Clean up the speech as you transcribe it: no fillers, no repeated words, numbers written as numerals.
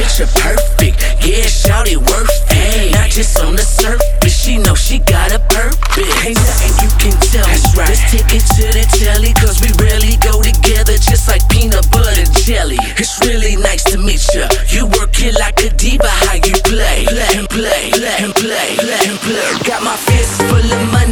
picture perfect. Yeah, shawty worth it. Not just on the surface, she know she got a purpose. Ain't nothing you can tell me. That's right. Let's take it to the telly, cause we really go together just like peanut butter and jelly. It's really nice to meet ya. You work it like a diva, how you play. Play and play, play and play, play and play. Got my fist full of money.